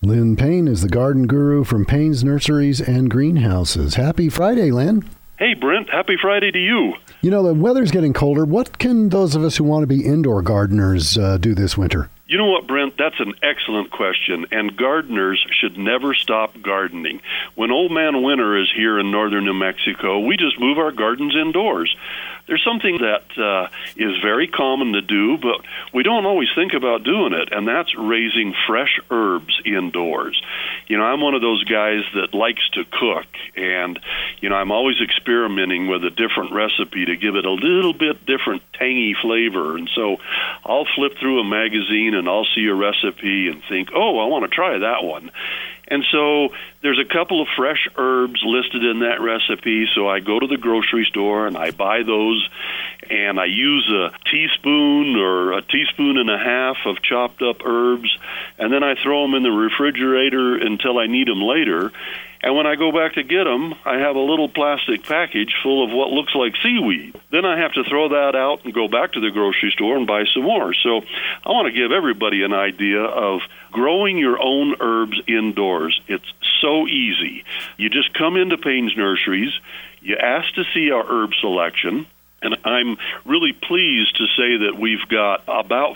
Lynn Payne is the garden guru from Payne's Nurseries and Greenhouses. Happy Friday, Lynn. Hey, Brent. Happy Friday to you. You know, the weather's getting colder. What can those of us who want to be indoor gardeners do this winter? You know what, Brent? That's an excellent question, and gardeners should never stop gardening. When Old Man Winter is here in northern New Mexico, we just move our gardens indoors. There's something that is very common to do, but we don't always think about doing it, and that's raising fresh herbs indoors. You know, I'm one of those guys that likes to cook, and, you know, I'm always experimenting with a different recipe to give it a little bit different tangy flavor, and so I'll flip through a magazine and I'll see a recipe and think, oh, I want to try that one. And so there's a couple of fresh herbs listed in that recipe, so I go to the grocery store and I buy those, and I use a teaspoon or a teaspoon and a half of chopped up herbs, and then I throw them in the refrigerator until I need them later. And when I go back to get them, I have a little plastic package full of what looks like seaweed. Then I have to throw that out and go back to the grocery store and buy some more. So I want to give everybody an idea of growing your own herbs indoors. It's so easy. You just come into Payne's Nurseries, you ask to see our herb selection, and I'm really pleased to say that we've got about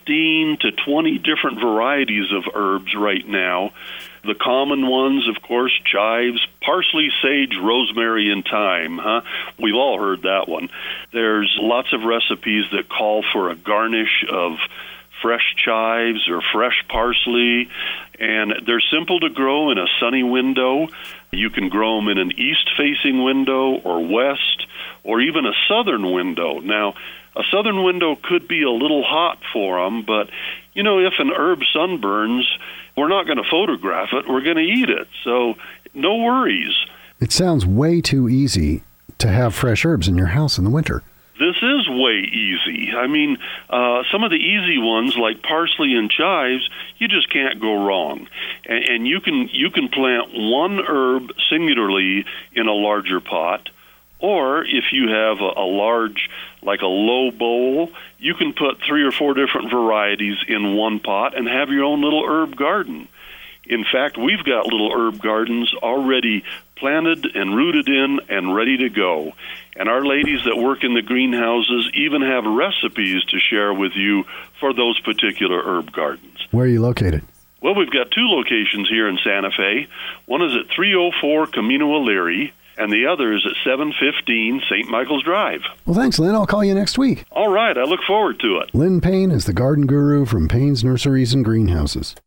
15 to 20 different varieties of herbs right now. The common ones, of course, chives, parsley, sage, rosemary, and thyme. We've all heard that one. There's lots of recipes that call for a garnish of fresh chives or fresh parsley, and they're simple to grow in a sunny window. You can grow them in an east-facing window or west or even a southern window. Now, a southern window could be a little hot for them, but, you know, if an herb sunburns, we're not going to photograph it, we're going to eat it. So no worries. It sounds way too easy to have fresh herbs in your house in the winter. This is way easy. I mean, some of the easy ones like parsley and chives, you just can't go wrong. And you can plant one herb singularly in a larger pot, or if you have a large, like a low bowl, you can put 3 or 4 different varieties in one pot and have your own little herb garden. In fact, we've got little herb gardens already planted and rooted in and ready to go. And our ladies that work in the greenhouses even have recipes to share with you for those particular herb gardens. Where are you located? Well, we've got 2 locations here in Santa Fe. One is at 304 Camino O'Leary, and the other is at 715 St. Michael's Drive. Well, thanks, Lynn. I'll call you next week. All right. I look forward to it. Lynn Payne is the garden guru from Payne's Nurseries and Greenhouses.